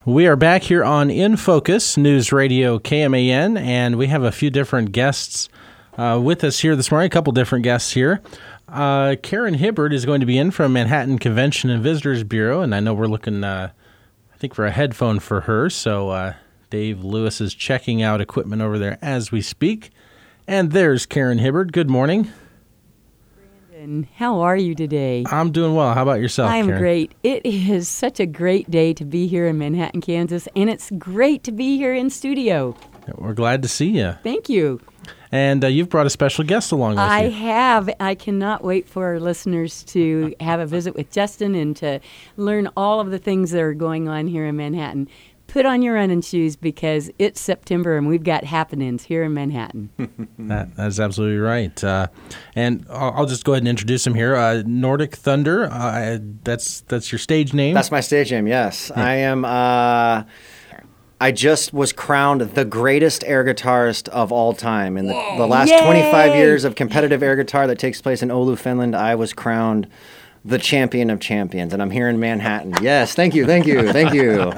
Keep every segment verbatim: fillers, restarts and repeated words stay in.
We are back here on In Focus, News Radio K M A N, and we have a few different guests uh, with us here this morning, a couple different guests here. Uh, Karen Hibbert is going to be in from Manhattan Convention and Visitors Bureau, and I know we're looking, uh, I think, for a headphone for her, so uh, Dave Lewis is checking out equipment over there as we speak. And there's Karen Hibbert. Good morning. Brandon, how are you today? I'm doing well. How about yourself, I'm Karen? great. It is such a great day to be here in Manhattan, Kansas, and it's great to be here in studio. We're glad to see you. Thank you. And uh, you've brought a special guest along with I you. have. I cannot wait for our listeners to have a visit with Justin and to learn all of the things that are going on here in Manhattan. Put on your running shoes because it's September and we've got happenings here in Manhattan. that, that's absolutely right. Uh, and I'll, I'll just go ahead and introduce him here. Uh, Nordic Thunder, uh, that's that's your stage name? That's my stage name, yes. I am, uh, I just was crowned the greatest air guitarist of all time. In the, the last Yay! twenty-five years of competitive air guitar that takes place in Oulu, Finland, I was crowned the champion of champions, and I'm here in Manhattan. Yes, thank you, thank you, thank you.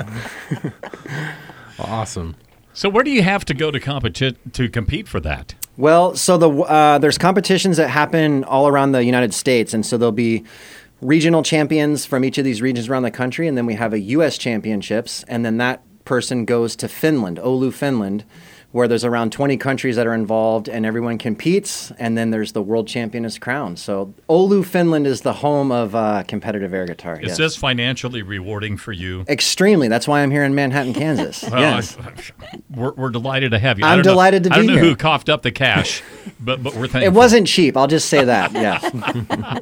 Awesome. So where do you have to go to competi- to compete for that? Well, so the uh, there's competitions that happen all around the United States, and so there'll be regional champions from each of these regions around the country, and then we have a U S championships, and then that person goes to Finland, Oulu, Finland, where there's around twenty countries that are involved and everyone competes, and then there's the world champion is crowned. So Oulu, Finland is the home of uh, competitive air guitar. Is yes. this financially rewarding for you? Extremely. That's why I'm here in Manhattan, Kansas. Well, yes. I, we're, we're delighted to have you. I'm I don't know- delighted to be I don't know here. who coughed up the cash, but but we're thankful. It wasn't cheap, I'll just say that, yeah.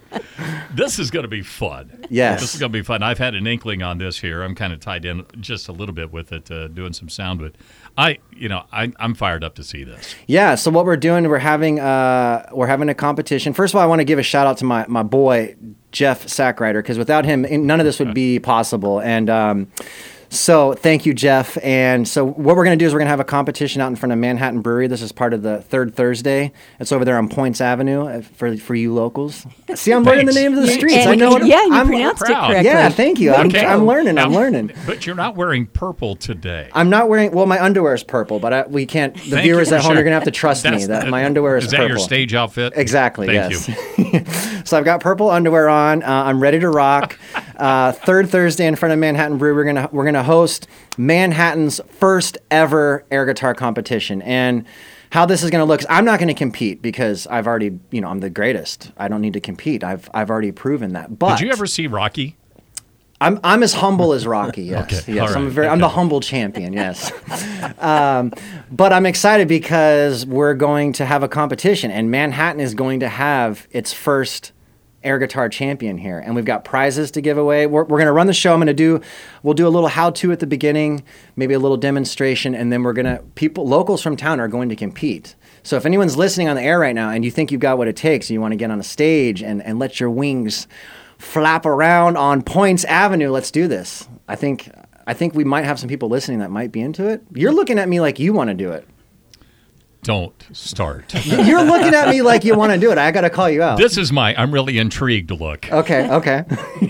This is going to be fun. Yes. This is going to be fun. I've had an inkling on this here. I'm kind of tied in just a little bit with it, uh, doing some sound, but I, you know, I, I'm fired up to see this. Yeah, so what we're doing, we're having uh, we're having a competition. First of all, I want to give a shout out to my, my boy, Jeff Sackrider, because without him, none of this would be possible. And um, so thank you, Jeff. And so what we're going to do is we're going to have a competition out in front of Manhattan Brewery. This is part of the Third Thursday. It's over there on Points Avenue uh, for for you locals. See, I'm learning the Thanks. names of the And- streets. and- I know what yeah, you I'm, pronounced it proud. correctly. Yeah, thank you. I'm, Okay. I'm learning. I'm Now, learning. But you're not wearing purple today. I'm not wearing, well, my underwear is purple, but I, we can't, the Thank viewers you. at home Sure. are going to have to trust me That's- that my underwear is, Is that purple. your stage outfit? Exactly, Thank yes. you. So I've got purple underwear on. Uh, I'm ready to rock. Uh, third Thursday in front of Manhattan Brew, we're gonna we're gonna host Manhattan's first ever air guitar competition. And how this is gonna look is I'm not gonna compete because I've already, you know, I'm the greatest. I don't need to compete. I've I've already proven that. But Did you ever see Rocky? I'm I'm as humble as Rocky. Yes, Okay, yes. all I'm right, very I'm the okay. humble champion. Yes, um, but I'm excited because we're going to have a competition, and Manhattan is going to have its first air guitar champion here, and we've got prizes to give away. We're we're gonna run the show. I'm gonna do we'll do a little how-to at the beginning, maybe a little demonstration, and then we're gonna people locals from town are going to compete. So if anyone's listening on the air right now and you think you've got what it takes, and you want to get on a stage and and let your wings flap around on Points Avenue, let's do this. I think I think we might have some people listening that might be into it. You're looking at me like you want to do it. Don't start. You're looking at me like you want to do it. I got to call you out. This is my, I'm really intrigued look. Okay, okay.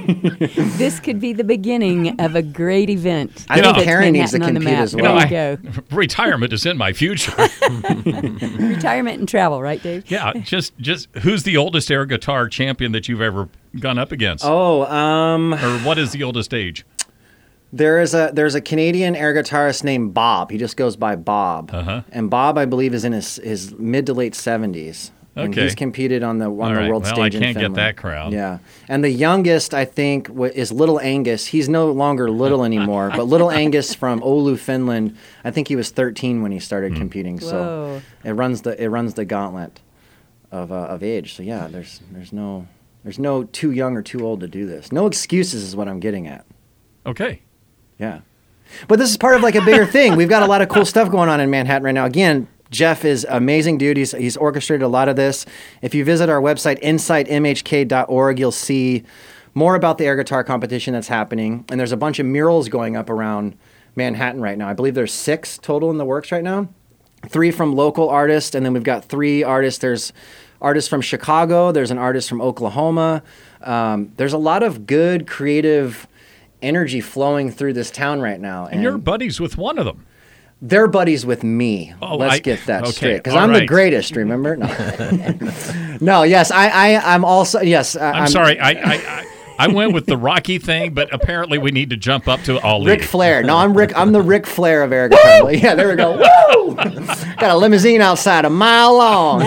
This could be the beginning of a great event. I You think know- Karen needs to Manhattan on the compete map. as You well. know, There I, you go. retirement is in my future. Retirement and travel, right, Dave? Yeah, just just who's the oldest air guitar champion that you've ever gone up against? Oh, um, Or what is the oldest age? there is a there's a Canadian air guitarist named Bob. He just goes by Bob. Uh-huh. And Bob, I believe, is in his, his mid to late seventies. And Okay. he's competed on the on All the right. world Well, stage I in can't get Finland. that crowd. Yeah, and the youngest I think wa- is Little Angus. He's no longer little anymore, but Little Angus from Oulu, Finland. I think he was thirteen when he started Hmm. competing. So Whoa. it runs the it runs the gauntlet of uh, of age. So yeah, there's there's no there's no too young or too old to do this. No excuses is what I'm getting at. Okay. Yeah. But this is part of like a bigger thing. We've got a lot of cool stuff going on in Manhattan right now. Again, Jeff is amazing dude. He's, he's orchestrated a lot of this. If you visit our website, insight m h k dot org, you'll see more about the air guitar competition that's happening. And there's a bunch of murals going up around Manhattan right now. I believe there's six total in the works right now. Three from local artists, and then we've got three artists. There's artists from Chicago. There's an artist from Oklahoma. Um, there's a lot of good, creative energy flowing through this town right now. And you're buddies with one of them. They're buddies with me. Oh, Let's I- get that okay, straight. Because all I'm right. the greatest, remember? No, no yes, I, I, I'm also, yes. I, I'm, sorry. I, I, I, I went with the Rocky thing, but apparently we need to jump up to all Ric Flair. No, I'm Rick. I'm the Ric Flair of Air Guitar. Yeah, there we go. Woo! Got a limousine outside a mile long.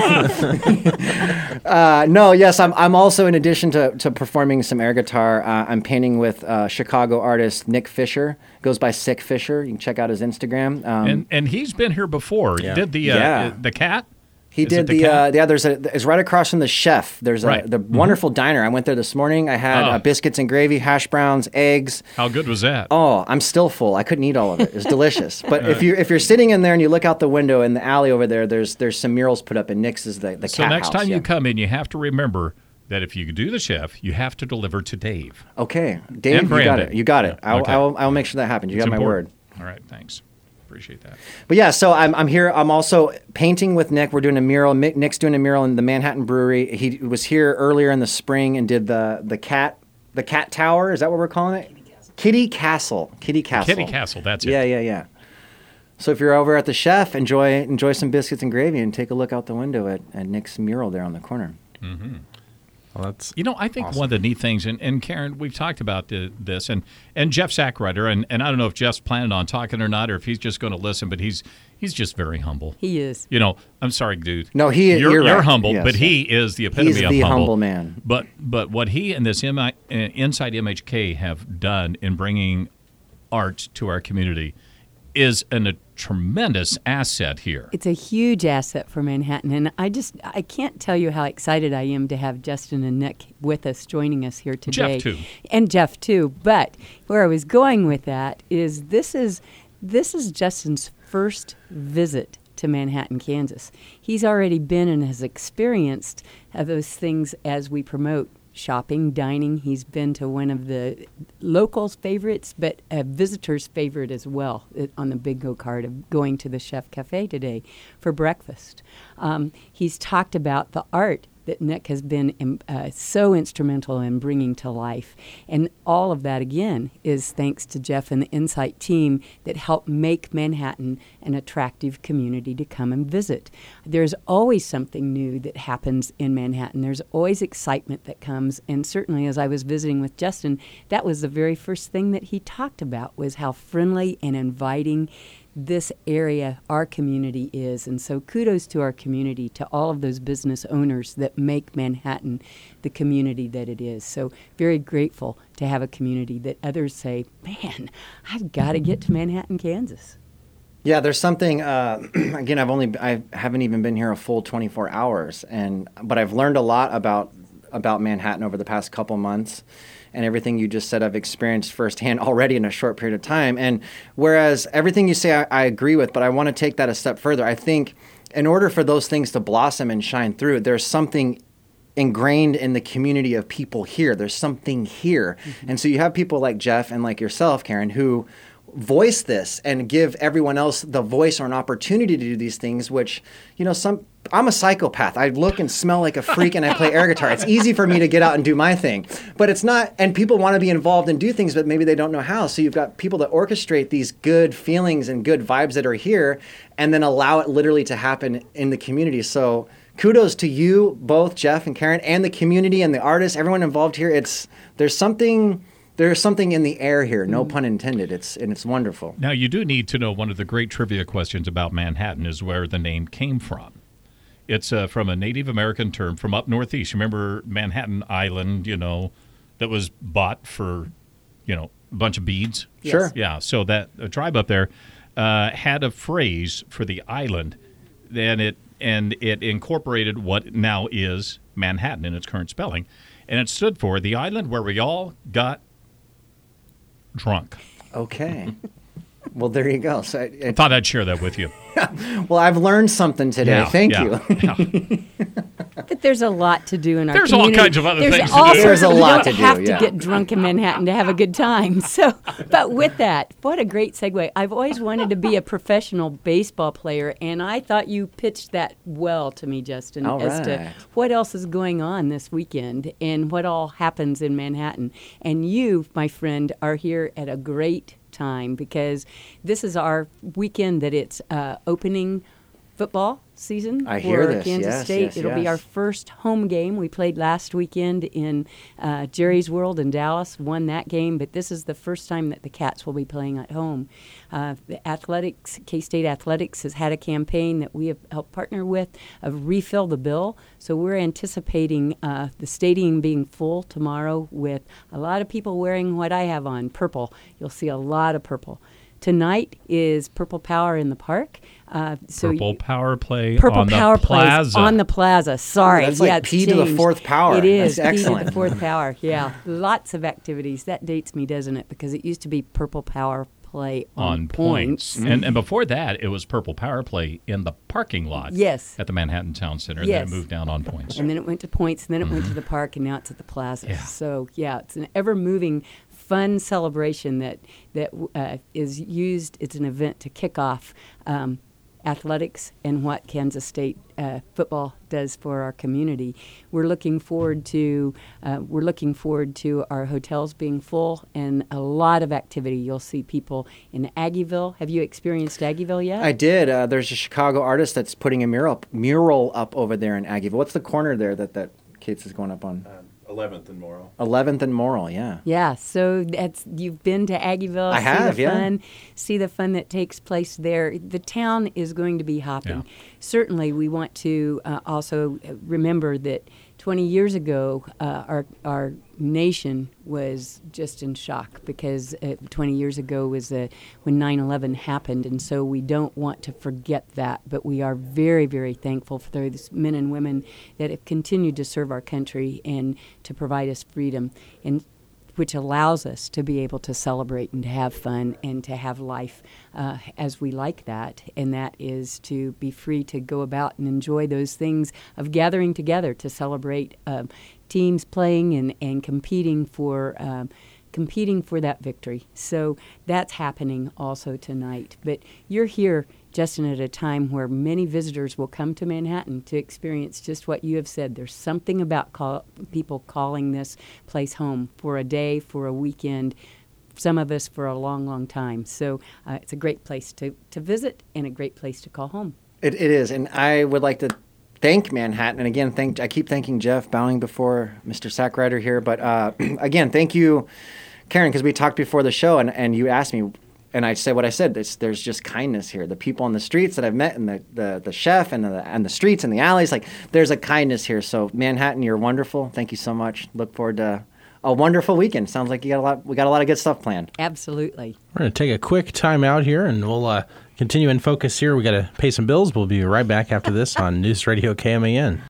uh, no, yes, I'm. I'm also, in addition to, to performing some air guitar, uh, I'm painting with uh, Chicago artist Nick Fisher. Goes by Sick Fisher. You can check out his Instagram. Um, And and he's been here before. Yeah. He did the uh, Yeah. the cat. He Is did it the the, cat? uh, yeah. There's a it's right across from the Chef. There's a Right. the wonderful diner. I went there this morning. I had Oh. uh, biscuits and gravy, hash browns, eggs. How good was that? Oh, I'm still full. I couldn't eat all of it. It's delicious. But if you if you're sitting in there and you look out the window in the alley over there, there's there's some murals put up, and Nick's is the the so cat next house, time yeah. you come in, you have to remember that if you do the Chef, you have to deliver to Dave. Okay, Dave, And you got Brandon. it. You got it. Yeah, I'll, okay. I'll I'll make sure that happens. You It's got my important. word. All right, thanks. Appreciate that. But yeah, so I'm I'm here. I'm also painting with Nick. We're doing a mural. Mick- Nick's doing a mural in the Manhattan Brewery. He was here earlier in the spring and did the the cat the cat tower. Is that what we're calling it? Kitty Castle. Kitty Castle. Kitty Castle, that's it. Yeah, yeah, yeah. So if you're over at the Chef, enjoy enjoy some biscuits and gravy, and take a look out the window at, at Nick's mural there on the corner. Well, that's You know, I think one of the neat things, and, and Karen, we've talked about the, this, and, and Jeff Sackwriter, and, and I don't know if Jeff's planning on talking or not, or if he's just going to listen, but he's he's just very humble. He is. You know, I'm sorry, dude. No, he- You're, you're right. humble, Yes, but he is the epitome He's of the humble. humble man. But but what he and this M I, uh, Inside M H K have done in bringing art to our community is an, a tremendous asset here. It's a huge asset for Manhattan, and I just I can't tell you how excited I am to have Justin and Nick with us, joining us here today. Jeff, too. And Jeff too. But where I was going with that is this is this is Justin's first visit to Manhattan, Kansas. He's already been and has experienced uh, those things as we promote shopping, dining. He's been to one of the locals' favorites, but a visitor's favorite as well, uh, on the big go-kart of going to the Chef Cafe today for breakfast. Um, he's talked about the art that Nick has been um, uh, so instrumental in bringing to life. And all of that, again, is thanks to Jeff and the Insight team that helped make Manhattan an attractive community to come and visit. There's always something new that happens in Manhattan. There's always excitement that comes. And certainly, as I was visiting with Justin, that was the very first thing that he talked about, was how friendly and inviting this area, our community, is. And so kudos to our community, to all of those business owners that make Manhattan the community that it is. So very grateful to have a community that others say, man, I've got to get to Manhattan, Kansas. Yeah, there's something. Uh, again, I've only I haven't even been here a full twenty-four hours, and but I've learned a lot about about Manhattan over the past couple months. And everything you just said, I've experienced firsthand already in a short period of time. And whereas everything you say, I, I agree with, but I want to take that a step further. I think in order for those things to blossom and shine through, there's something ingrained in the community of people here. There's something here. Mm-hmm. And so you have people like Jeff and like yourself, Karen, who voice this and give everyone else the voice or an opportunity to do these things, which, you know, some I'm a psychopath. I look and smell like a freak and I play air guitar. It's easy for me to get out and do my thing. But it's not, and people want to be involved and do things, but maybe they don't know how. So you've got people that orchestrate these good feelings and good vibes that are here and then allow it literally to happen in the community. So kudos to you, both Jeff and Karen, and the community and the artists, everyone involved here. It's there's something there's something in the air here, no pun intended. It's and it's wonderful. Now, you do need to know one of the great trivia questions about Manhattan is where the name came from. It's uh, from a Native American term from up northeast. Remember Manhattan Island, you know, that was bought for, you know, a bunch of beads? Yes. Sure. Yeah, so that a tribe up there uh, had a phrase for the island, and it and it incorporated what now is Manhattan in its current spelling, and it stood for the island where we all got drunk. Okay. Well, there you go. So it, I thought I'd share that with you. well, I've learned something today. Yeah, Thank yeah, you. yeah. The But there's a lot to do in our There's all community. kinds of other There's things to all do. sorts There's a of- lot you to don't have do, to yeah. get drunk in Manhattan to have a good time. So, but with that, what a great segue. I've always wanted to be a professional baseball player, and I thought you pitched that well to me, Justin, All as to right. what else is going on this weekend and what all happens in Manhattan. And you, my friend, are here at a great time because this is our weekend that it's uh, opening football season I for hear this. Kansas Yes, State. yes, It'll be yes. our first home game. We played last weekend in uh, Jerry's World in Dallas, won that game, but this is the first time that the Cats will be playing at home. Uh, the Athletics, K-State Athletics has had a campaign that we have helped partner with of Refill the Bill. So we're anticipating uh, the stadium being full tomorrow with a lot of people wearing what I have on, purple. You'll see a lot of purple. Tonight is Purple Power in the Park. Uh, so Purple Power Play Purple on Power the Plaza. Plays on the Plaza. Sorry, That's like yeah, it's P to the changed. fourth power. It is That's P to excellent. the fourth power. Yeah, lots of activities. That dates me, doesn't it? Because it used to be Purple Power Play on, on points. points. And, and before that, it was Purple Power Play in the parking lot Yes. at the Manhattan Town Center. And Yes. then it moved down on points. And then it went to points, and then it went to the park, and now it's at the plaza. Yeah. So yeah, it's an ever-moving, fun celebration that that uh, is used. It's an event to kick off um, athletics and what Kansas State uh, football does for our community. We're looking forward to uh, we're looking forward to our hotels being full and a lot of activity. You'll see people in Aggieville. Have you experienced Aggieville yet? I did. Uh, there's a Chicago artist that's putting a mural up, mural up over there in Aggieville. What's the corner there that that Kate's is going up on? Um, eleventh and Morrow. eleventh and Morrill, yeah. Yeah, so that's you've been to Aggieville. I see have, the yeah. fun, see the fun that takes place there. The town is going to be hopping. Yeah. Certainly, we want to uh, also remember that twenty years ago, uh, our our nation was just in shock because uh, twenty years ago was uh, when nine eleven happened, and so we don't want to forget that. But we are very, very thankful for those men and women that have continued to serve our country and to provide us freedom, and which allows us to be able to celebrate and to have fun and to have life uh, as we like that. And that is to be free to go about and enjoy those things of gathering together to celebrate um, teams playing and, and competing for um, competing for that victory. So that's happening also tonight. But you're here, Justin, at a time where many visitors will come to Manhattan to experience just what you have said. There's something about call, people calling this place home for a day, for a weekend, some of us for a long, long time. So uh, it's a great place to, to visit and a great place to call home. It, it is, and I would like to thank Manhattan, and again, thank I keep thanking Jeff, bowing before Mister Sackrider here, but uh, again, thank you, Karen, because we talked before the show, and, and you asked me, and I said what I said. There's, there's just kindness here. The people on the streets that I've met, and the, the, the chef, and the and the streets and the alleys, like there's a kindness here. So Manhattan, you're wonderful. Thank you so much. Look forward to a wonderful weekend. Sounds like you got a lot. We got a lot of good stuff planned. Absolutely. We're going to take a quick time out here, and we'll uh, continue in focus here. We got to pay some bills. We'll be right back after this on News Radio K M A N.